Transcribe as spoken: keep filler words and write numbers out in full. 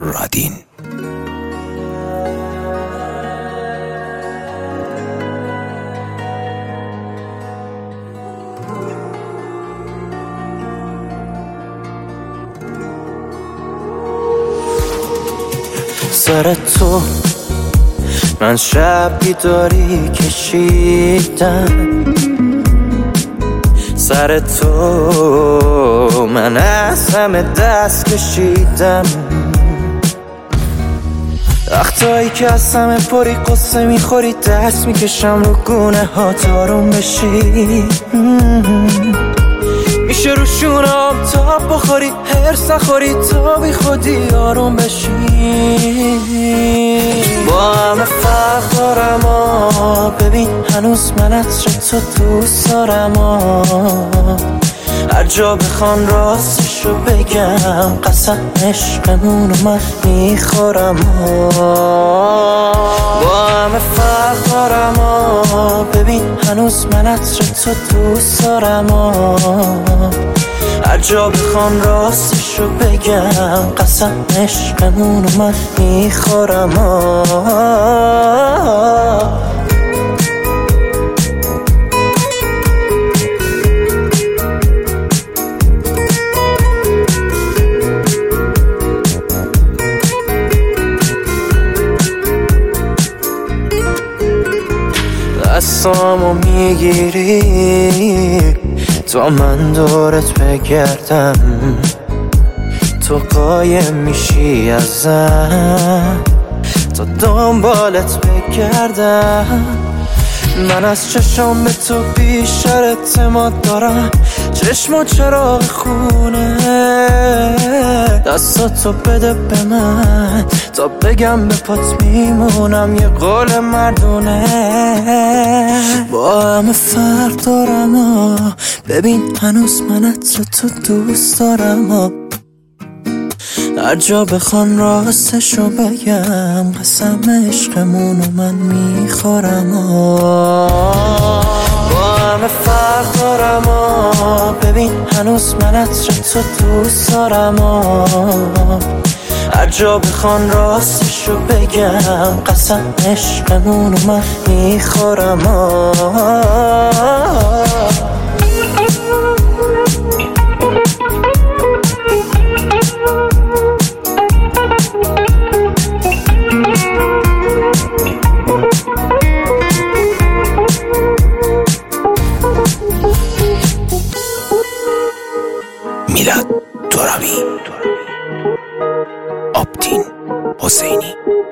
رادین. سر تو من شب بیداری کشیدم، سر تو من از همه دست کشیدم. وقتایی که از همه پری قصه میخوری دست میکشم رو گونه ها تارون بشی، میشه رو شونه آب تاب بخوری هرس نخوری تا بی خودی آروم بشی. با همه فرق دارم آ، ببین هنوز من عطر تو دوست دارم آ، هر جا بخوان راستشو بگم قسم عشقمونو من میخورم آ. با همه فرق دارم آ، ببین هنوز من عطر تو دوست دارم آ، هر جا بخوان راستشو بگم قسم عشقمونو من میخورم آ. دستامو میگیری تا من دورت بگردم، تو قایم میشی ازم تا دنبالت بگردم. من از چشم به تو بیشتر اعتماد دارم، چشم و چراغ خونه، دستاتو بده به من تا بگم به پات میمونم یه قول مردونه. با همه فرق دارم آ، ببین هنوز من عطر تو دوست دارم آ، هر جا بخوان راستشو بگم قسم عشقمونو من میخورم آ. با همه فرق دارم آ، ببین هنوز من عطر تو دوست دارم آ، هر جا بخوان راستشو بگم قسم عشقمونو من میخورم آ. میلاد ترابی، آبدین حسینی.